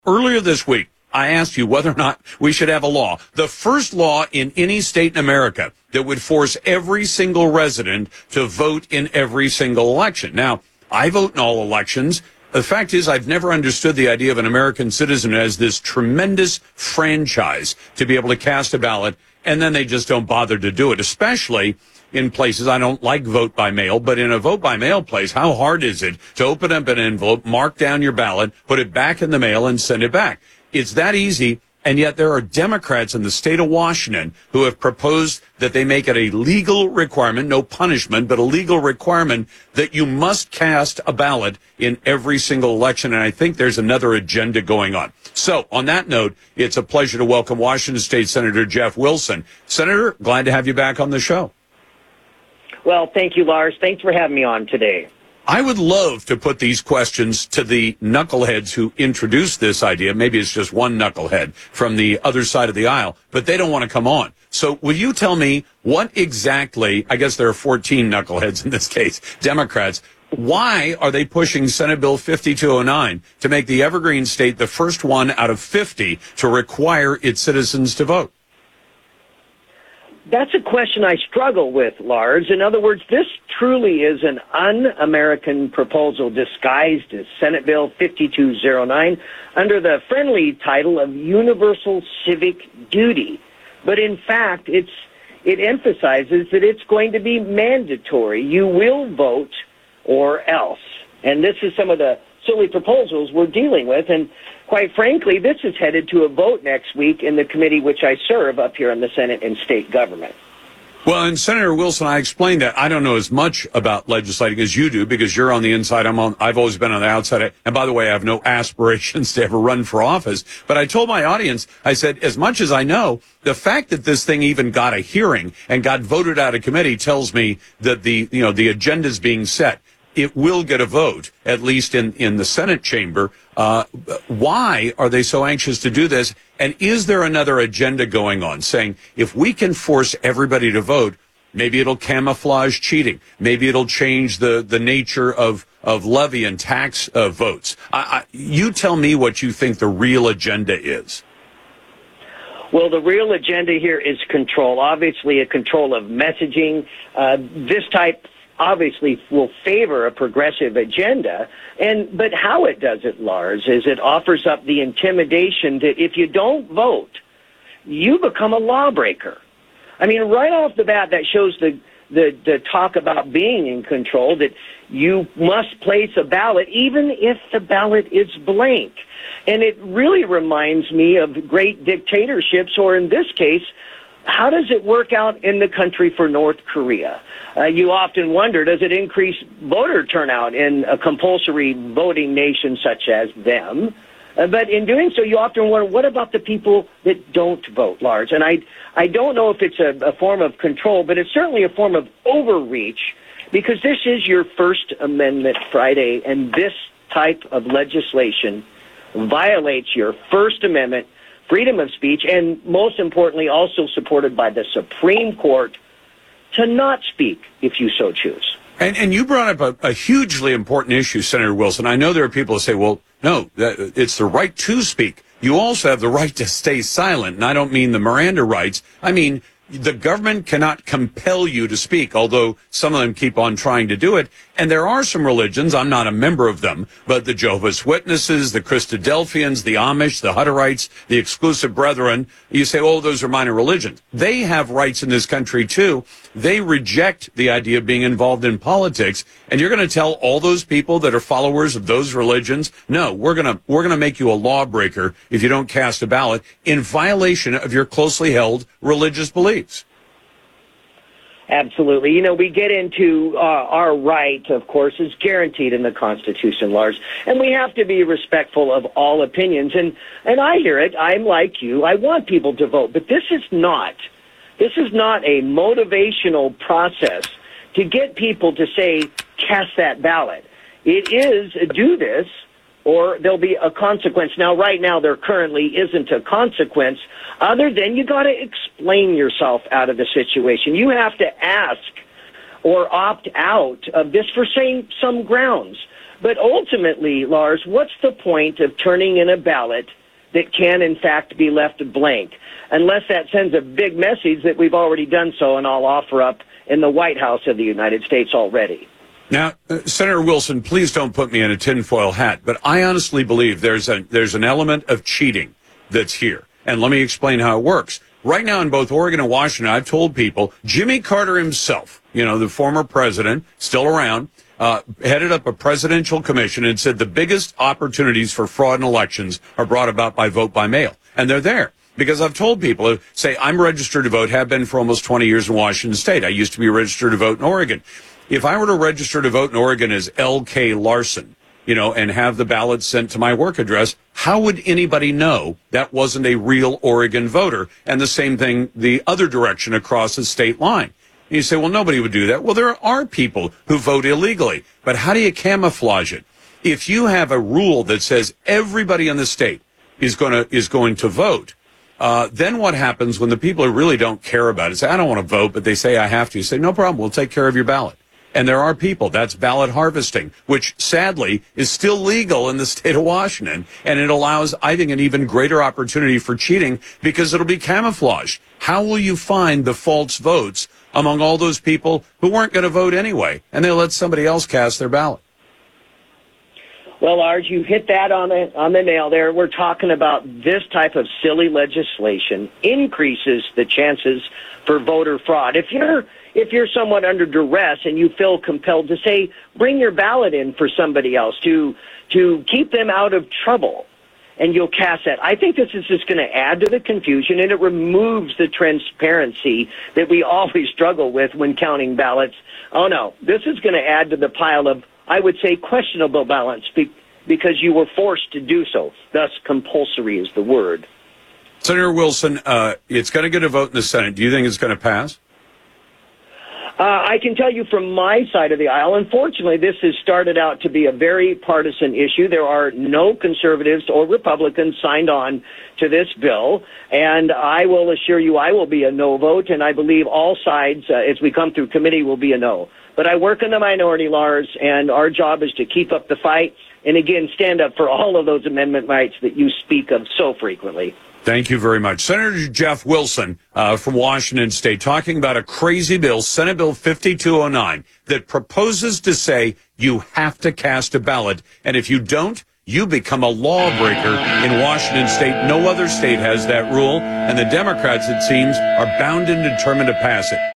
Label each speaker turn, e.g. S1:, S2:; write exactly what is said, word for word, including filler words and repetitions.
S1: Earlier this week, I asked you whether or not we should have a law, the first law in any state in America that would force every single resident to vote in every single election. Now, I vote in all elections. The fact is, I've never understood the idea of an American citizen as this tremendous franchise to be able to cast a ballot, and then they just don't bother to do it, especially in places I don't like vote by mail, but in a vote by mail place, how hard is it to open up an envelope, mark down your ballot, put it back in the mail, and send it back? It's that easy, and yet there are Democrats in the state of Washington who have proposed that they make it a legal requirement, no punishment, but a legal requirement that you must cast a ballot in every single election, and I think there's another agenda going on. So, on that note, it's a pleasure to welcome Washington State Senator Jeff Wilson. Senator, glad to have you back on the show.
S2: Well, thank you, Lars. Thanks for having me on today.
S1: I would love to put these questions to the knuckleheads who introduced this idea. Maybe it's just one knucklehead from the other side of the aisle, but they don't want to come on. So will you tell me what exactly, I guess there are fourteen knuckleheads in this case, Democrats, why are they pushing Senate Bill fifty-two oh nine to make the Evergreen State the first one out of fifty to require its citizens to vote?
S2: That's a question I struggle with, Lars. In other words, this truly is an un-American proposal disguised as Senate Bill fifty-two oh nine under the friendly title of Universal Civic Duty. But in fact, it's it emphasizes that it's going to be mandatory. You will vote or else. And this is some of the silly proposals we're dealing with. And quite frankly, this is headed to a vote next week in the committee which I serve up here in the Senate and state government.
S1: Well, and Senator Wilson, I explained that I don't know as much about legislating as you do because you're on the inside. I'm on. I've always been on the outside. And by the way, I have no aspirations to ever run for office. But I told my audience, I said, as much as I know, the fact that this thing even got a hearing and got voted out of committee tells me that the you know the agenda is being set. It will get a vote, at least in, in the Senate chamber. Uh, why are they so anxious to do this? And is there another agenda going on saying if we can force everybody to vote, maybe it'll camouflage cheating. Maybe it'll change the, the nature of, of levy and tax uh, votes. I, I, you tell me what you think the real agenda is.
S2: Well, the real agenda here is control. Obviously, a control of messaging. Uh, this type obviously will favor a progressive agenda, and but how it does it, Lars, is it offers up the intimidation that if you don't vote, you become a lawbreaker. I mean, right off the bat, that shows the, the, the talk about being in control, that you must place a ballot even if the ballot is blank. And it really reminds me of great dictatorships, or in this case, how does it work out in the country for North Korea? Uh, you often wonder, does it increase voter turnout in a compulsory voting nation such as them? Uh, but in doing so, you often wonder, what about the people that don't vote, Lars? And I, I don't know if it's a, a form of control, but it's certainly a form of overreach, because this is your First Amendment Friday, and this type of legislation violates your First Amendment freedom of speech, and most importantly, also supported by the Supreme Court to not speak if you so choose.
S1: And, and you brought up a, a hugely important issue, Senator Wilson. I know there are people who say, well, no, that, it's the right to speak. You also have the right to stay silent. And I don't mean the Miranda rights. I mean, the government cannot compel you to speak, although some of them keep on trying to do it. And there are some religions, I'm not a member of them, but the Jehovah's Witnesses, the Christadelphians, the Amish, the Hutterites, the Exclusive Brethren, you say, oh, those are minor religions. They have rights in this country, too. They reject the idea of being involved in politics. And you're going to tell all those people that are followers of those religions, no, we're going to we're going to make you a lawbreaker if you don't cast a ballot in violation of your closely held religious beliefs.
S2: Absolutely. You know, we get into uh, our right, of course, is guaranteed in the Constitution, Lars, and we have to be respectful of all opinions. And, and I hear it. I'm like you. I want people to vote. But this is not. This is not a motivational process to get people to say, cast that ballot. It is do this, or there'll be a consequence. Now, right now, there currently isn't a consequence other than you got to explain yourself out of the situation. You have to ask or opt out of this for, say, some grounds. But ultimately, Lars, what's the point of turning in a ballot that can, in fact, be left blank, unless that sends a big message that we've already done so, and I'll offer up in the White House of the United States already.
S1: Now, uh, Senator Wilson, please don't put me in a tinfoil hat, but I honestly believe there's a there's an element of cheating that's here. And let me explain how it works. Right now in both Oregon and Washington, I've told people, Jimmy Carter himself, you know, the former president, still around, uh, headed up a presidential commission and said the biggest opportunities for fraud in elections are brought about by vote by mail. And they're there. Because I've told people, say, I'm registered to vote, have been for almost twenty years in Washington State. I used to be registered to vote in Oregon. If I were to register to vote in Oregon as L K Larson, you know, and have the ballot sent to my work address, how would anybody know that wasn't a real Oregon voter? And the same thing the other direction across the state line. And you say, well, nobody would do that. Well, there are people who vote illegally. But how do you camouflage it? If you have a rule that says everybody in the state is going to is going to vote, uh, then what happens when the people who really don't care about it say, I don't want to vote, but they say I have to? You say, no problem, we'll take care of your ballot. And there are people, that's ballot harvesting, which sadly is still legal in the state of Washington. And it allows, I think, an even greater opportunity for cheating because it'll be camouflaged. How will you find the false votes among all those people who weren't going to vote anyway? And they let somebody else cast their ballot.
S2: Well, Lars, you hit that on the, on the nail there. We're talking about this type of silly legislation increases the chances for voter fraud. If you're If you're somewhat under duress and you feel compelled to say, bring your ballot in for somebody else to to keep them out of trouble, and you'll cast that. I think this is just going to add to the confusion, and it removes the transparency that we always struggle with when counting ballots. Oh, no, this is going to add to the pile of, I would say, questionable ballots be- because you were forced to do so. Thus, compulsory is the word.
S1: Senator Wilson, uh, it's going to get a vote in the Senate. Do you think it's going to pass?
S2: Uh, I can tell you from my side of the aisle, unfortunately, this has started out to be a very partisan issue. There are no conservatives or Republicans signed on to this bill, and I will assure you I will be a no vote, and I believe all sides, uh, as we come through committee, will be a no. But I work in the minority, Lars, and our job is to keep up the fight and, again, stand up for all of those amendment rights that you speak of so frequently.
S1: Thank you very much. Senator Jeff Wilson uh, from Washington State talking about a crazy bill, Senate Bill fifty-two oh nine, that proposes to say you have to cast a ballot. And if you don't, you become a lawbreaker in Washington State. No other state has that rule. And the Democrats, it seems, are bound and determined to pass it.